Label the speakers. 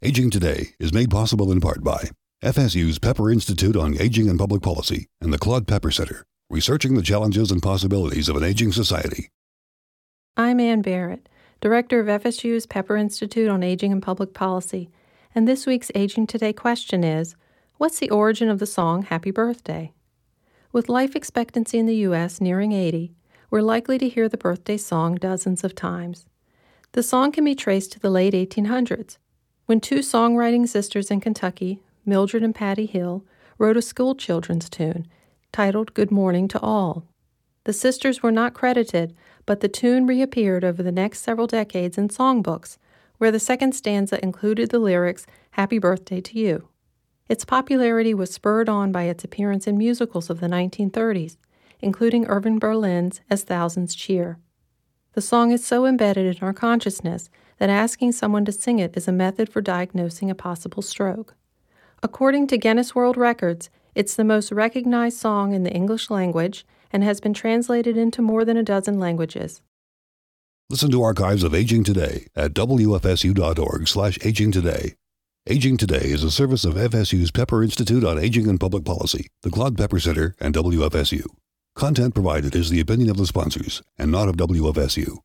Speaker 1: Aging Today is made possible in part by FSU's Pepper Institute on Aging and Public Policy and the Claude Pepper Center, researching the challenges and possibilities of an aging society.
Speaker 2: I'm Ann Barrett, Director of FSU's Pepper Institute on Aging and Public Policy, and this week's Aging Today question is, what's the origin of the song Happy Birthday? With life expectancy in the U.S. nearing 80, we're likely to hear the birthday song dozens of times. The song can be traced to the late 1800s, when two songwriting sisters in Kentucky, Mildred and Patty Hill, wrote a school children's tune titled Good Morning to All. The sisters were not credited, but the tune reappeared over the next several decades in songbooks, where the second stanza included the lyrics, Happy Birthday to You. Its popularity was spurred on by its appearance in musicals of the 1930s, including Irving Berlin's As Thousands Cheer. The song is so embedded in our consciousness that asking someone to sing it is a method for diagnosing a possible stroke. According to Guinness World Records, it's the most recognized song in the English language and has been translated into more than a dozen languages.
Speaker 1: Listen to archives of Aging Today at wfsu.org/Aging Today. Aging Today is a service of FSU's Pepper Institute on Aging and Public Policy, the Claude Pepper Center, and WFSU. Content provided is the opinion of the sponsors and not of WFSU.